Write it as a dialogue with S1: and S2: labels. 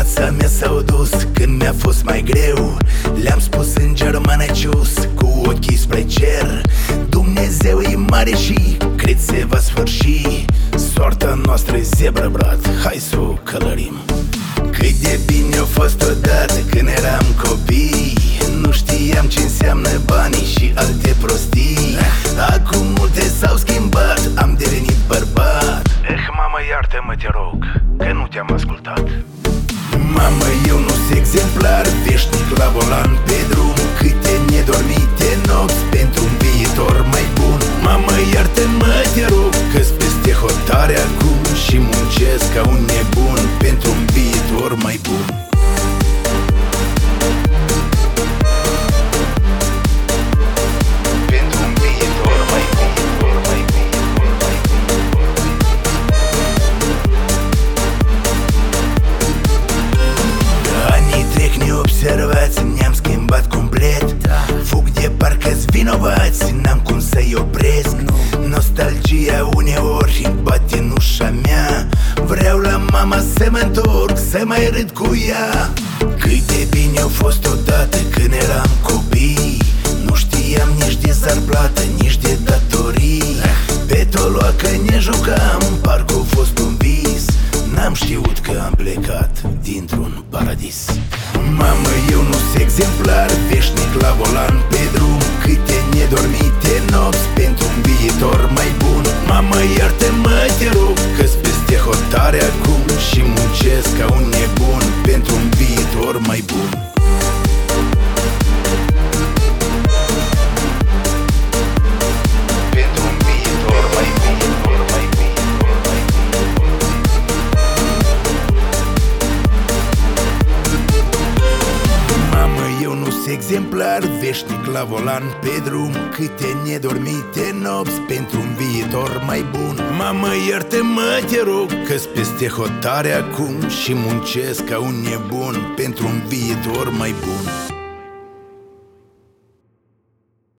S1: viața mea s-au dus când mi-a fost mai greu. Le-am spus în germană cius, cu ochii spre cer: Dumnezeu e mare și cred se va sfârși. Soarta noastră e zebră, brat, hai să o călărim. Cât de bine a fost odată când eram copii. Nu știam ce înseamnă banii și alte prostii. Acum multe s-au schimbat, am devenit bărbat.
S2: Mamă, iartă-mă, te rog, că nu te-am ascultat.
S1: Mamă, eu nu sunt exemplar, veșnic la volan pe drum. Câte nedormite nopți pentru un viitor mai bun. Mamă, iartă-mă, te rog, că-s peste hotare acum și muncesc ca un nebun pentru un viitor mai bun. Observați, ne-am schimbat complet. Fug de parcă-s vinovați, n-am cum să-i opresc. Nostalgia uneori bate în ușa mea. Vreau la mama să mă întorc, să mai râd cu ea. Cât de bine a fost odată când eram copii. Nu știam nici de zarplată, nici de datorii. Pe toloacă ne jucam, parcă a fost un vis. N-am știut că am plecat dintr-un paradis. Mamă, eu nu sunt exemplar, veșnic la volan pe drum. Câte nedormite nopți pentru un viitor mai bun. Mamă, iartă-mă, te rog, că-s peste hotare acum și muncesc ca un nebun pentru un viitor mai bun. Exemplar, veșnic la volan pe drum. Câte nedormite nopți pentru un viitor mai bun. Mamă, iartă-mă, te rog, că-s peste hotare acum și muncesc ca un nebun pentru un viitor mai bun.